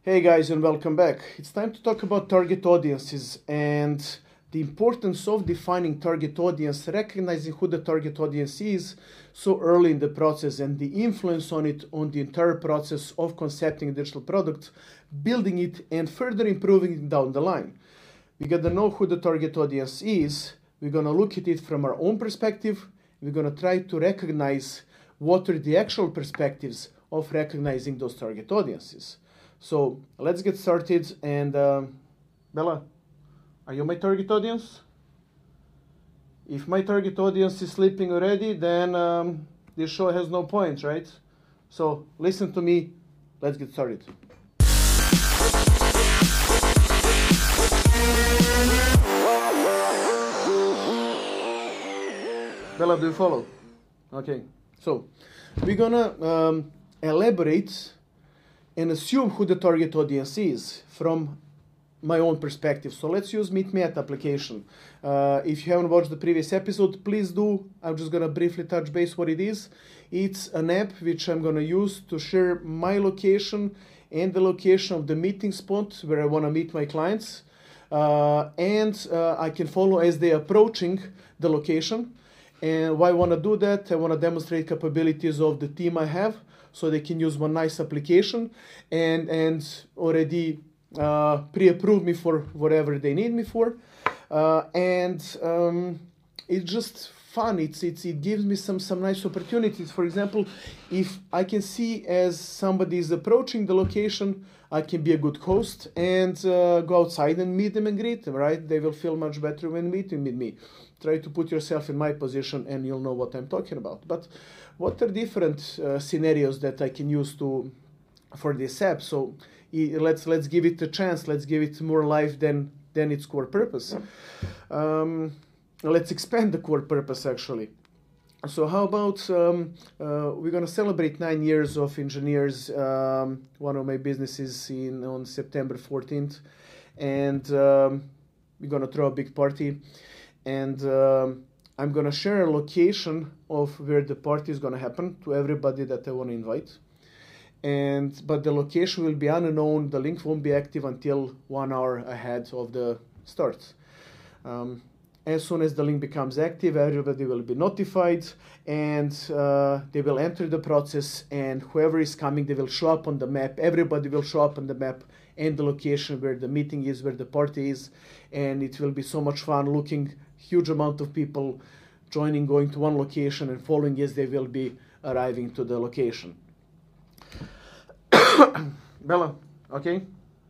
Hey guys, and welcome back. It's time to talk about target audiences and the importance of defining target audience, recognizing who the target audience is so early in the process, and the influence on it on the entire process of concepting a digital product, building it, and further improving it down the line. We gotta know who the target audience is. We're gonna look at it from our own perspective. We're gonna try to recognize what are the actual perspectives of recognizing those target audiences. So let's get started. And Bella, are you my target audience? If my target audience is sleeping already, then this show has no point, right? So listen to me. Let's get started. Bella, do you follow? Okay. So we're gonna elaborate and assume who the target audience is from my own perspective. So let's use MeetMe application. If you haven't watched the previous episode, please do. I'm just gonna briefly touch base what it is. It's an app which I'm gonna use to share my location and the location of the meeting spot where I wanna meet my clients. And I can follow as they're approaching the location. And why I wanna do that? I wanna demonstrate capabilities of the team I have, so they can use one nice application and already pre-approve me for whatever they need me for. It's just fun. It gives me some nice opportunities. For example, if I can see as somebody is approaching the location, I can be a good host and go outside and meet them and greet them, right? They will feel much better when meeting with me. Try to put yourself in my position and you'll know what I'm talking about. But what are different scenarios that I can use for this app? So let's give it a chance. Let's give it more life than its core purpose. Let's expand the core purpose, actually. So how about we're going to celebrate 9 years of Engineers, one of my businesses, on September 14th. And we're going to throw a big party. And I'm going to share a location of where the party is going to happen to everybody that I want to invite. But the location will be unknown. The link won't be active until 1 hour ahead of the start. As soon as the link becomes active, everybody will be notified, and they will enter the process, and whoever is coming, they will show up on the map. Everybody will show up on the map and the location where the meeting is, where the party is, and it will be so much fun looking. Huge amount of people joining, going to one location and following as they will be arriving to the location. Bella, okay?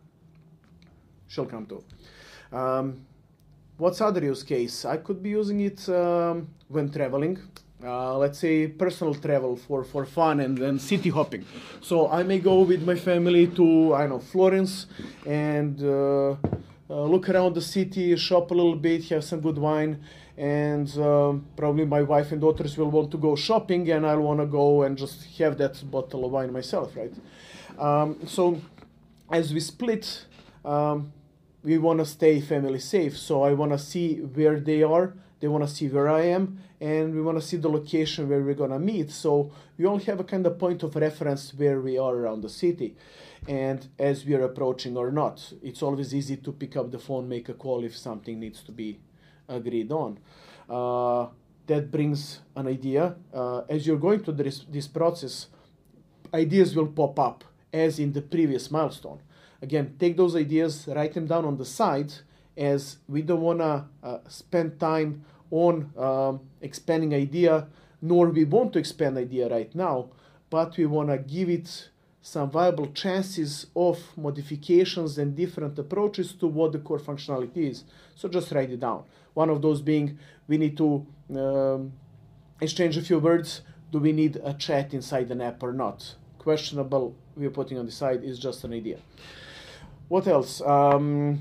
She'll come too. What's other use case? I could be using it when traveling. Let's say personal travel for fun and city hopping. So I may go with my family to, I don't know, Florence and look around the city, shop a little bit, have some good wine, and probably my wife and daughters will want to go shopping, and I'll want to go and just have that bottle of wine myself, right? So as we split, we want to stay family safe. So I want to see where they are, they want to see where I am, and we want to see the location where we're going to meet. So we all have a kind of point of reference where we are around the city. And as we are approaching or not, it's always easy to pick up the phone, make a call if something needs to be agreed on. That brings an idea. As you're going through this process, ideas will pop up as in the previous milestone. Again, take those ideas, write them down on the side, as we don't want to spend time on expanding idea, nor we want to expand idea right now, but we want to give it some viable chances of modifications and different approaches to what the core functionality is. So just write it down. One of those being, we need to exchange a few words. Do we need a chat inside an app or not? Questionable, we're putting on the side, is just an idea. What else? I'm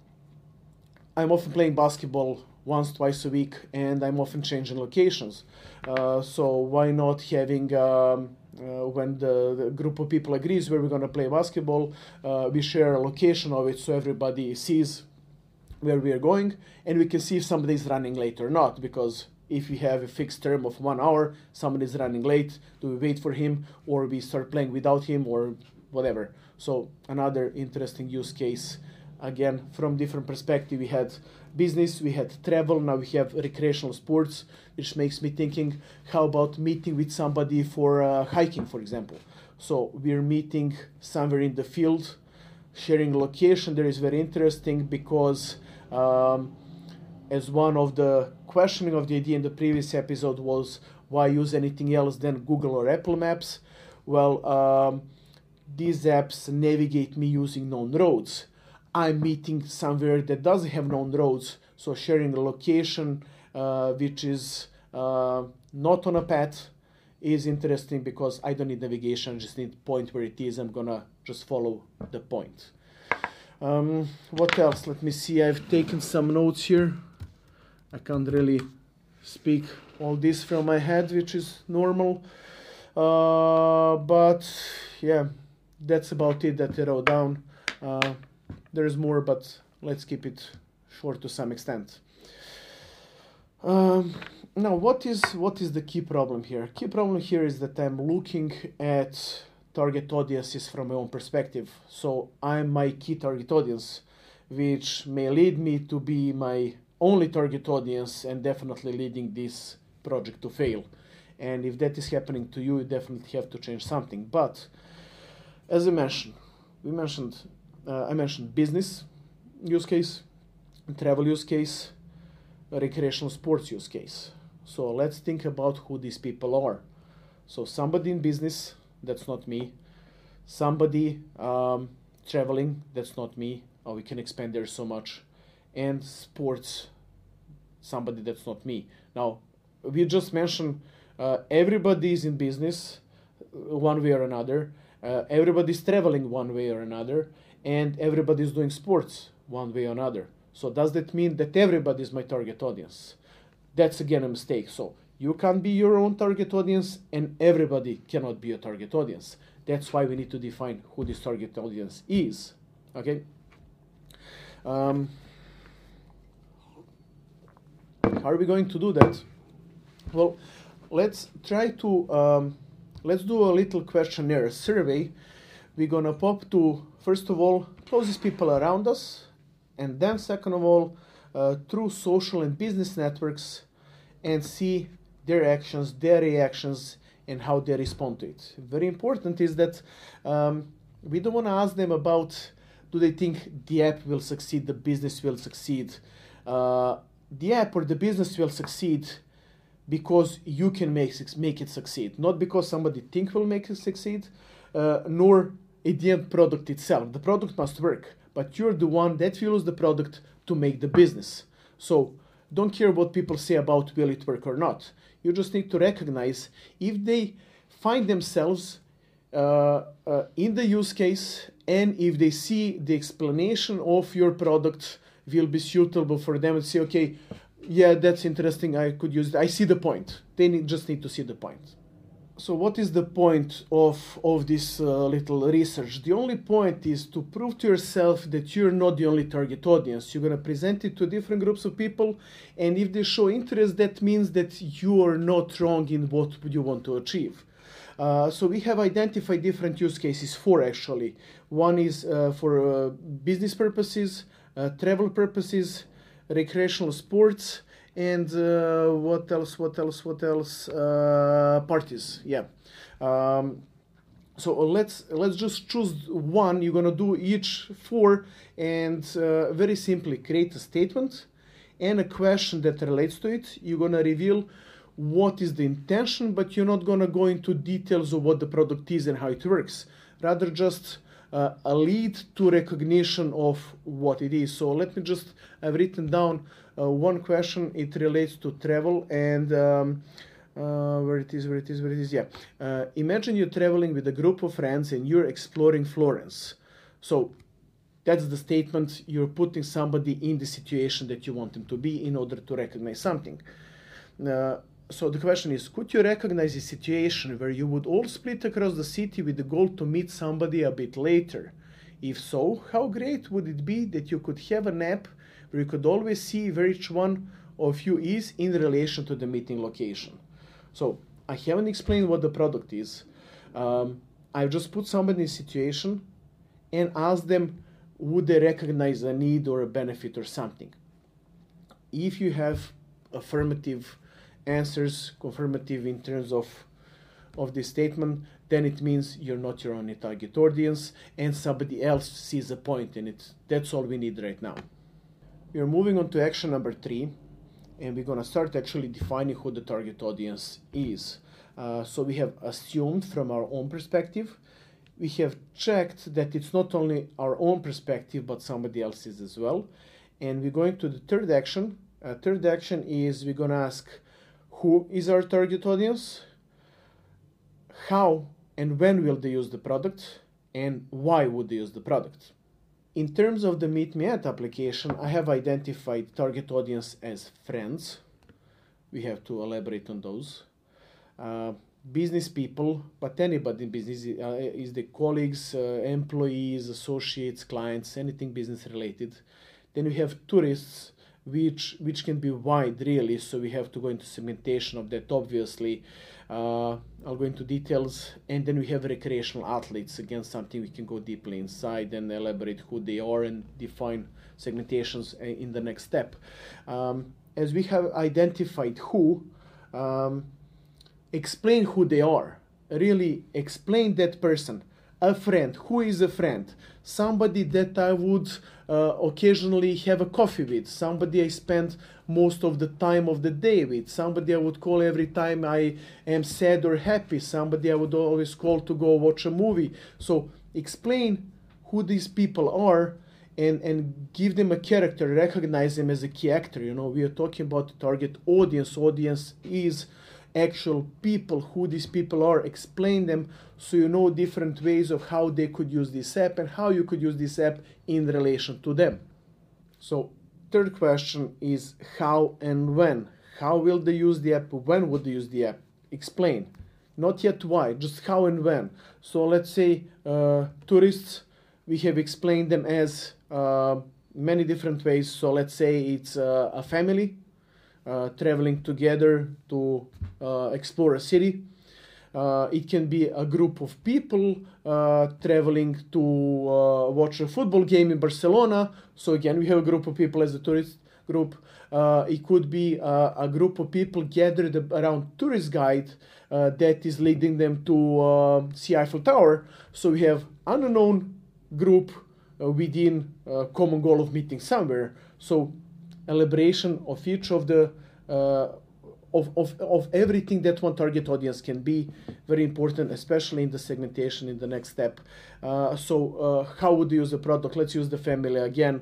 often playing basketball once, twice a week, and I'm often changing locations. So why not having when the group of people agrees where we're going to play basketball, we share a location of it so everybody sees where we are going, and we can see if somebody is running late or not, because if we have a fixed term of 1 hour, somebody is running late, do we wait for him, or we start playing without him, or whatever. So another interesting use case. Again, from different perspective, we had business, we had travel, now we have recreational sports, which makes me thinking, how about meeting with somebody for hiking, for example? So we're meeting somewhere in the field, sharing location. There is very interesting because as one of the questioning of the idea in the previous episode was, why use anything else than Google or Apple Maps? Well, these apps navigate me using known roads. I'm meeting somewhere that doesn't have known roads, so sharing a location which is not on a path is interesting because I don't need navigation, I just need point where it is. I'm gonna just follow the point. What else? Let me see, I've taken some notes here. I can't really speak all this from my head, which is normal. But yeah, that's about it that I wrote down. There's more, but let's keep it short to some extent. Now, what is the key problem here? Key problem here is that I'm looking at target audiences from my own perspective. So I'm my key target audience, which may lead me to be my only target audience and definitely leading this project to fail. And if that is happening to you, you definitely have to change something. But as I mentioned, I mentioned business use case, travel use case, recreational sports use case. So let's think about who these people are. So somebody in business, that's not me. Somebody traveling, that's not me. Oh, we can expand there so much. And sports, somebody that's not me. Now, we just mentioned everybody is in business one way or another. Everybody's traveling one way or another. And everybody's doing sports one way or another. So does that mean that everybody is my target audience? That's again a mistake. So you can't be your own target audience and everybody cannot be a target audience. That's why we need to define who this target audience is. Okay? How are we going to do that? Well, let's try to, let's do a little questionnaire, survey. We're gonna pop to, first of all, closest people around us, and then second of all, through social and business networks, and see their actions, their reactions, and how they respond to it. Very important is that we don't want to ask them about, do they think the app will succeed, the business will succeed. The app or the business will succeed because you can make it succeed, not because somebody think will make it succeed, nor the end product itself. The product must work, but you're the one that fuels the product to make the business. So don't care what people say about will it work or not. You just need to recognize if they find themselves in the use case and if they see the explanation of your product will be suitable for them and say, okay, yeah, that's interesting, I could use it. I see the point. They just need to see the point. So what is the point of this little research? The only point is to prove to yourself that you're not the only target audience. You're going to present it to different groups of people, and if they show interest, that means that you are not wrong in what you want to achieve. So we have identified different use cases for actually. One is for business purposes, travel purposes, recreational sports, and what else? Parties, yeah. So let's just choose one. You're gonna do each four, and very simply create a statement and a question that relates to it. You're gonna reveal what is the intention, but you're not gonna go into details of what the product is and how it works. Rather just a lead to recognition of what it is. So let me just, I've written down one question. It relates to travel and where it is, yeah. Imagine you're traveling with a group of friends and you're exploring Florence. So that's the statement. You're putting somebody in the situation that you want them to be in order to recognize something. So the question is, could you recognize a situation where you would all split across the city with the goal to meet somebody a bit later? If so, how great would it be that you could have an app where you could always see where each one of you is in relation to the meeting location? So I haven't explained what the product is. I just put somebody in a situation and ask them, would they recognize a need or a benefit or something? If you have affirmative answers, confirmative in terms of this statement, then it means you're not your only target audience and somebody else sees a point in it. That's all we need right now. We are moving on to action number 3, and we're going to start actually defining who the target audience is. So we have assumed from our own perspective. We have checked that it's not only our own perspective, but somebody else's as well. And we're going to the third action. Third action is we're going to ask who is our target audience, how and when will they use the product, and why would they use the product. In terms of the Meet Me At application, I have identified target audience as friends. We have to elaborate on those. Business people, but anybody in business is the colleagues, employees, associates, clients, anything business related. Then we have tourists, which can be wide really, so we have to go into segmentation of that obviously. I'll go into details. And then we have recreational athletes, again something we can go deeply inside and elaborate who they are and define segmentations in the next step. As we have identified who, explain who they are. Really explain that person. A friend. Who is a friend? Somebody that I would occasionally have a coffee with. Somebody I spend most of the time of the day with. Somebody I would call every time I am sad or happy. Somebody I would always call to go watch a movie. So explain who these people are and give them a character. Recognize them as a key actor. You know, we are talking about the target audience. Audience is actual people, who these people are. Explain them so you know different ways of how they could use this app and how you could use this app in relation to them. So third question is how and when. How will they use the app? When would they use the app? Explain. Not yet why, just how and when. So let's say tourists, we have explained them as many different ways. So let's say it's a family traveling together to explore a city. It can be a group of people traveling to watch a football game in Barcelona. So again, we have a group of people as a tourist group. It could be a group of people gathered around tourist guide that is leading them to see Eiffel Tower. So we have an unknown group within a common goal of meeting somewhere. So elaboration of each of the of everything that one target audience can be very important, especially in the segmentation in the next step. How would you use the product? Let's use the family again,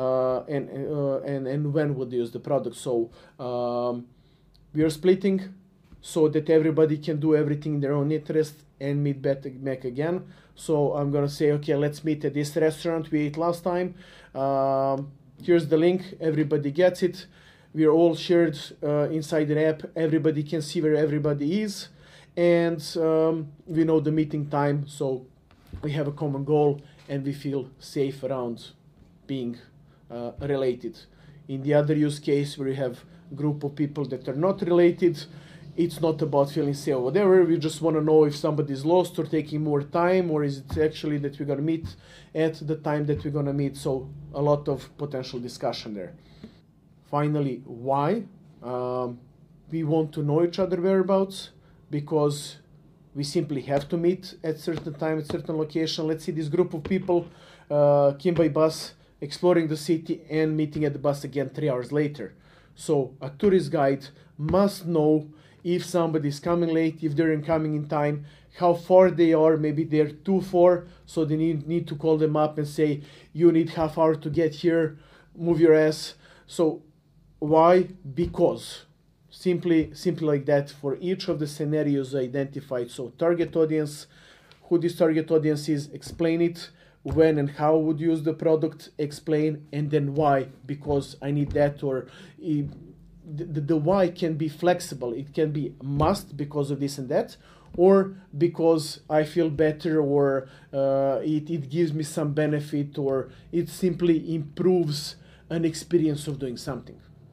and when would you use the product? So we are splitting so that everybody can do everything in their own interest and meet back again. So I'm gonna say, okay, let's meet at this restaurant we ate last time. Here's the link, everybody gets it. We are all shared inside the app. Everybody can see where everybody is. And we know the meeting time, so we have a common goal and we feel safe around being related. In the other use case where you have a group of people that are not related, it's not about feeling safe or whatever. We just want to know if somebody is lost or taking more time, or is it actually that we're going to meet at the time that we're going to meet. So a lot of potential discussion there. Finally, why? We want to know each other whereabouts because we simply have to meet at certain time, at certain location. Let's see this group of people came by bus, exploring the city and meeting at the bus again 3 hours later. So a tourist guide must know if somebody is coming late, if they're coming in time, how far they are. Maybe they're too far, so they need to call them up and say, you need half hour to get here, move your ass. So why? Because simply like that for each of the scenarios identified. So target audience, who this target audience is, explain it. When and how would you use the product, explain, and then why, because I need that. Or the why can be flexible. It can be must because of this and that, or because I feel better, or it gives me some benefit, or it simply improves an experience of doing something.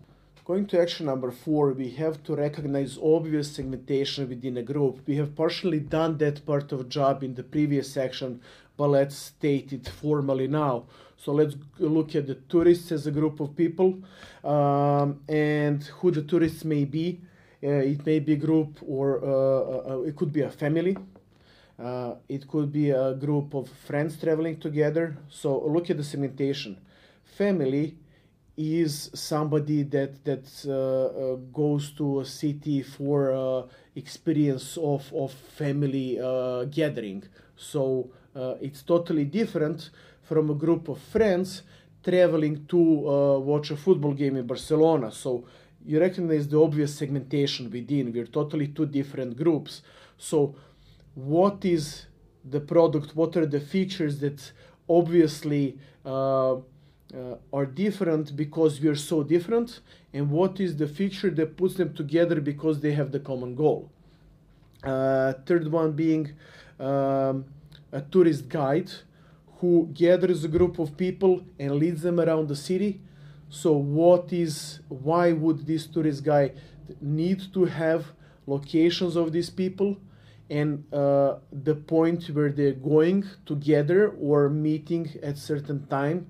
Going to action number 4, we have to recognize obvious segmentation within a group. We have partially done that part of job in the previous section, but let's state it formally now. So let's look at the tourists as a group of people and who the tourists may be. It may be a group, or it could be a family. It could be a group of friends traveling together. So look at the segmentation. Family is somebody that goes to a city for experience of family gathering. So it's totally different from a group of friends traveling to watch a football game in Barcelona. So you recognize the obvious segmentation within. We're totally two different groups. So what is the product? What are the features that obviously are different because we are so different, and what is the feature that puts them together because they have the common goal? Third one being a tourist guide who gathers a group of people and leads them around the city. So why would this tourist guide need to have locations of these people and the point where they're going together or meeting at certain time?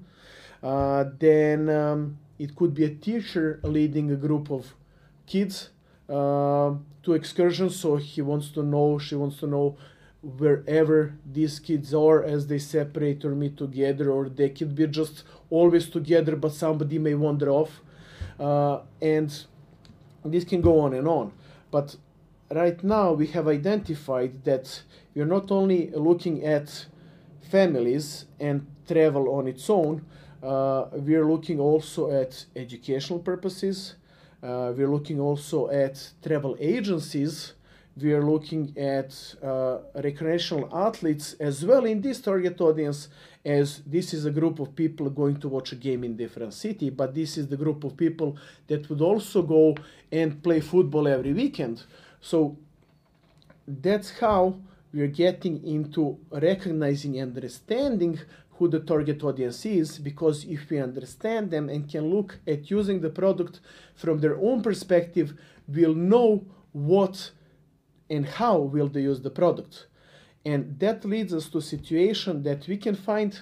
Then it could be a teacher leading a group of kids to excursions. So she wants to know wherever these kids are as they separate or meet together, or they could be just always together, but somebody may wander off. And this can go on and on. But right now we have identified that we're not only looking at families and travel on its own, we are looking also at educational purposes. We're looking also at travel agencies. We are looking at recreational athletes as well in this target audience, as this is a group of people going to watch a game in different city, but this is the group of people that would also go and play football every weekend. So that's how we're getting into recognizing and understanding who the target audience is, because if we understand them and can look at using the product from their own perspective, we'll know what and how will they use the product. And that leads us to a situation that we can find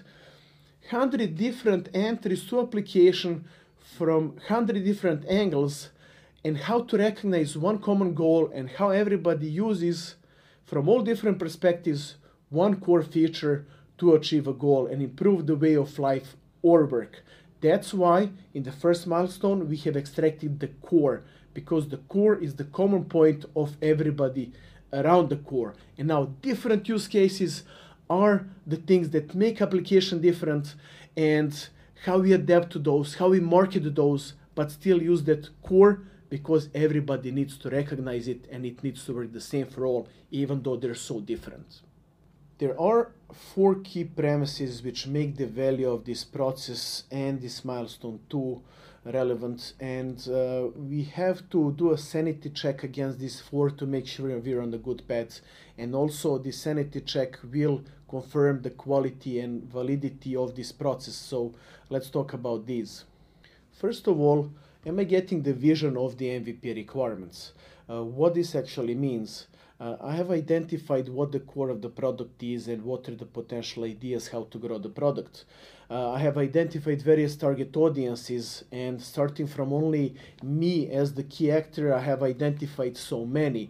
100 different entries to application from 100 different angles, and how to recognize one common goal and how everybody uses from all different perspectives one core feature to achieve a goal and improve the way of life or work. That's why in the first milestone we have extracted the core, because the core is the common point of everybody around the core. And now different use cases are the things that make application different, and how we adapt to those, how we market those, but still use that core, because everybody needs to recognize it and it needs to work the same for all, even though they're so different. There are 4 key premises which make the value of this process and this milestone 2 relevant, and we have to do a sanity check against these 4 to make sure we're on the good path. And also the sanity check will confirm the quality and validity of this process. So let's talk about these. First of all, am I getting the vision of the MVP requirements? What this actually means. I have identified what the core of the product is and what are the potential ideas how to grow the product. I have identified various target audiences, and starting from only me as the key actor, I have identified so many.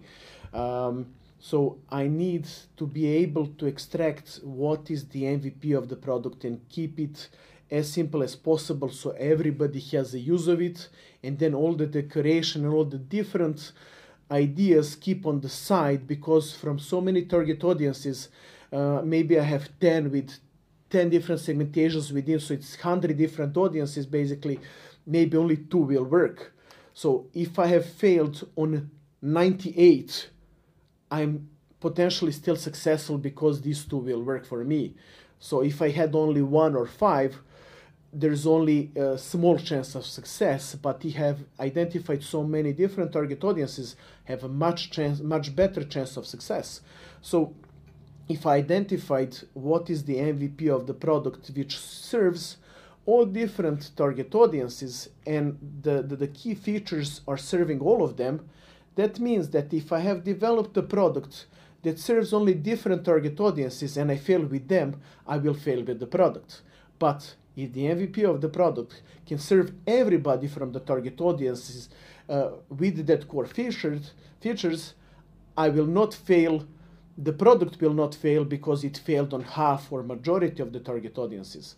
So I need to be able to extract what is the MVP of the product and keep it as simple as possible so everybody has a use of it, and then all the decoration and all the different ideas keep on the side, because from so many target audiences, maybe I have 10 with 10 different segmentations within, so it's 100 different audiences basically, maybe only 2 will work. So if I have failed on 98, I'm potentially still successful because these 2 will work for me. So if I had only 1 or 5, there's only a small chance of success, but you have identified so many different target audiences, have a much better chance of success. So if I identified what is the MVP of the product which serves all different target audiences and the key features are serving all of them, that means that if I have developed a product that serves only different target audiences and I fail with them, I will fail with the product. But if the MVP of the product can serve everybody from the target audiences with that core features, I will not fail. The product will not fail because it failed on half or majority of the target audiences.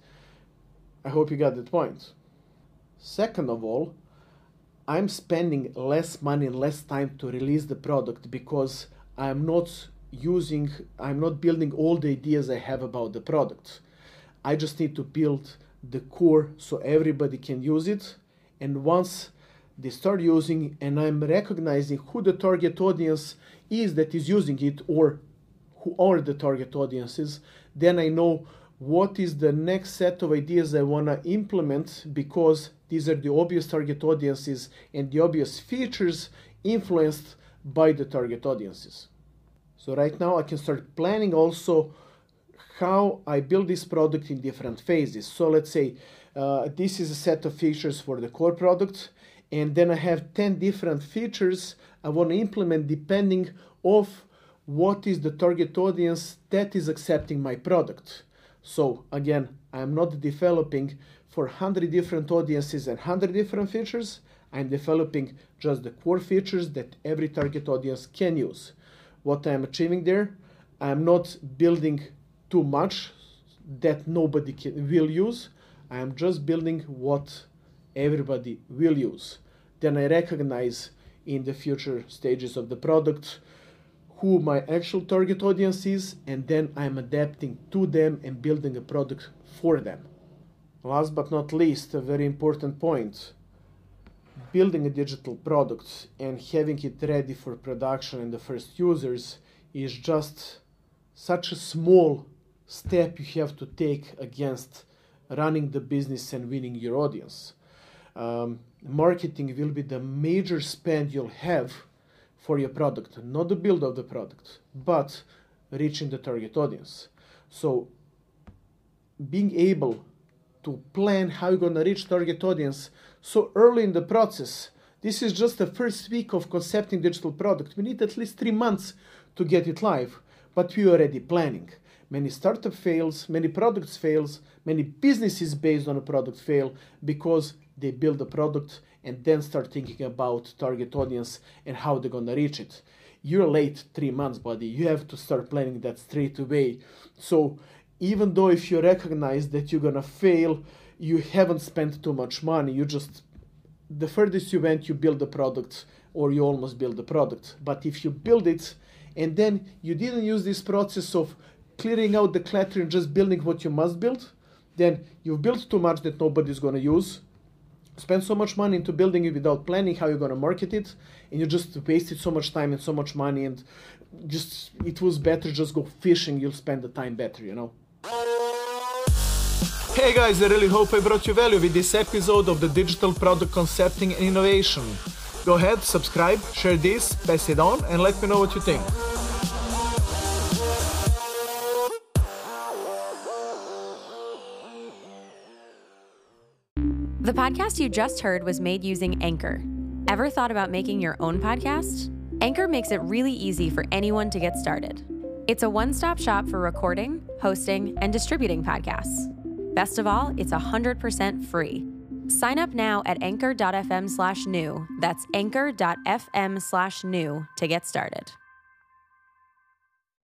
I hope you got that point. Second of all, I'm spending less money and less time to release the product because I'm not building all the ideas I have about the product. I just need to build the core so everybody can use it. And once they start using and I'm recognizing who the target audience is that is using it or who are the target audiences, then I know what is the next set of ideas I want to implement because these are the obvious target audiences and the obvious features influenced by the target audiences. So right now I can start planning also how I build this product in different phases. So let's say this is a set of features for the core product, and then I have 10 different features I want to implement depending of what is the target audience that is accepting my product. So again, I'm not developing for 100 different audiences and 100 different features. I'm developing just the core features that every target audience can use. What I'm achieving there, I'm not building too much that nobody will use. I'm just building what everybody will use. Then I recognize in the future stages of the product who my actual target audience is, and then I'm adapting to them and building a product for them. Last but not least, a very important point. Building a digital product and having it ready for production and the first users is just such a small step you have to take against running the business and winning your audience. Marketing will be the major spend you'll have for your product, not the build of the product, but reaching the target audience. So being able to plan how you're going to reach target audience so early in the process, this is just the first week of concepting digital product. We need at least 3 months to get it live, but we're already planning. Many startup fails, many products fails, many businesses based on a product fail because they build a product and then start thinking about target audience and how they're going to reach it. You're late 3 months, buddy. You have to start planning that straight away. So even though if you recognize that you're going to fail, you haven't spent too much money. The furthest you went, you build the product or you almost build the product. But if you build it and then you didn't use this process of clearing out the clutter and just building what you must build, then you've built too much that nobody's going to use. Spend so much money into building it without planning how you're going to market it, and you just wasted so much time and so much money, and just it was better just go fishing. You'll spend the time better, you know. Hey guys, I really hope I brought you value with this episode of the Digital Product Concepting and Innovation. Go ahead, subscribe, share this, pass it on, and let me know what you think. The podcast you just heard was made using Anchor. Ever thought about making your own podcast? Anchor makes it really easy for anyone to get started. It's a one-stop shop for recording, hosting, and distributing podcasts. Best of all, it's 100% free. Sign up now at anchor.fm/new. That's anchor.fm/new to get started.